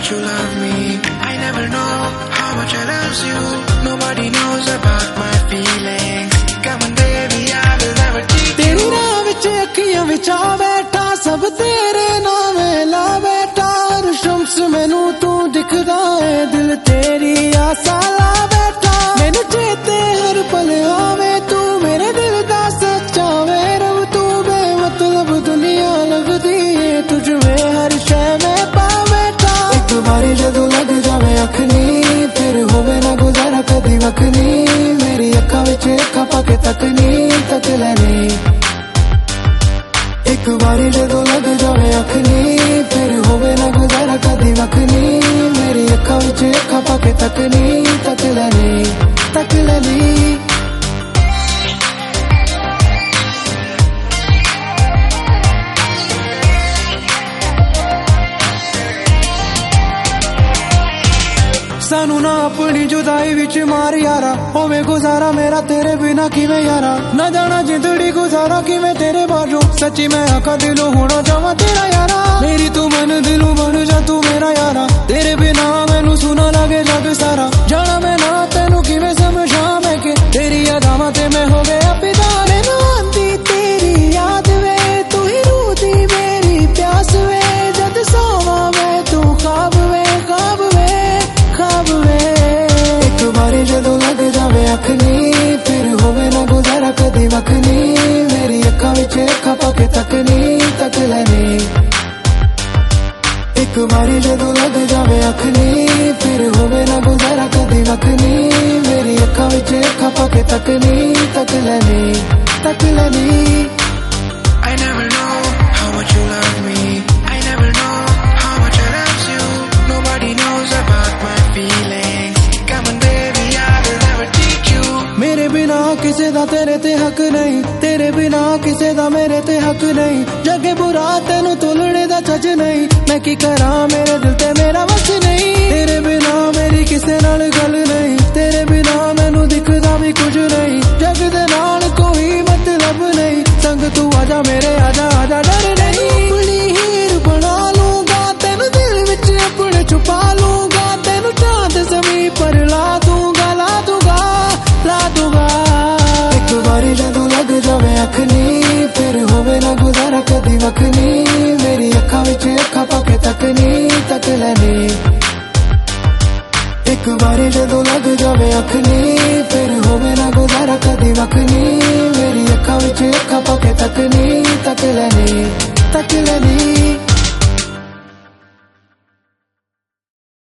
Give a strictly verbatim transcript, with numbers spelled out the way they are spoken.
you love me. I never know how much I love you. Nobody knows about my feelings. Come on baby, I will never cheat you. तेरी राह विच अखियां विच आ बैठा, सब तेरे नाम ला बैठा। हर शम्स मैनू तू दिखदा है, दिल तेरी आसा ला बैठा। मैनू चेते हर पल आवे तू, मेरे दिल दा सच्चा वे रब तू। बेमतलब दुनिया लगदी है, तुझ में हर शै में पा बैठा। एक बारी जदों लग जावे अख नी, फिर होवे ना गुजारा कदी वख नी। मेरी अखां विच अखां पाके तकनी तक लैनी। एक बारी जदों लग जावे अख नी, फिर होवे ना गुजारा कदी वख नी। मेरी अखां विच अखां पाके तकनी तक लैनी तक लैनी। सानू ना अपनी जुदाई विच मार यारा, होवे गुजारा मेरा तेरे बिना किवें यारा। ना जाना जिंदड़ी गुजारा किवें तेरे बाजू, सच्ची मैं आका दिलों होना चाहवां तेरा यारा। मेरी तू मन दिलों बन जा तू मेरा यारा, तेरे बिना मैनू सुना लगे जग सारा। जाना मैं ना तेनू किवें समझा मैं कि तेरी यादां ते मैं हो गया फिदा। मैनू आंदी तेरी याद वे, तू ही रूह दी मेरी प्यास वे। जद सोवां मैं तू ख्वाब वे ख्वाब वे ख्वाब वे। एक बारी जदों लग जावे अख नी, फिर होवे ना गुजारा कदी वख नी। मेरी अखां विच अखां पाके तकनी तक लैनी। एक बारी जदों लग जावे अख नी, फिर होवे ना गुजारा कदी वख नी। मेरी अखां विच अखां पाके तकनी तक लैनी तक लैनी। I never know how much you love me. I never know how much I love you. Nobody knows about my feelings. Come on baby, I will never cheat you. मेरे बिना किसे दा तेरे ते हक नहीं, तेरे बिना किसे दा मेरे ते हक नहीं। जगे बुरा तेनू तोलने दा छज नहीं, मैं की करा मेरे दिल ते मेरा वस नहीं। तेरे बिना मेरी किसे नाल गल नहीं, तेरे बिना मैनू दिखदा भी कुछ नहीं। जग दे नाल कोई मतलब नहीं, संग तू आजा मेरे आजा आजा डर नहीं। अपनी हीर बना लूंगा, तेनू दिल विच अपने छुपा लूंगा। तेनू चांद ज़मीं पर ला दूंगा ला दूंगा ला दूंगा। एक बारी जदों लग जावे अख नी, फिर होवे ना गुजारा कदी वख नी। मेरी अखां विच अखां पाके तकनी तक लैनी। एक बारी जदों लग जावे अख नी, फिर होवे ना गुजारा कदी वख नी। मेरी अखां विच अखां पाके तकनी तक लैनी तक लैनी।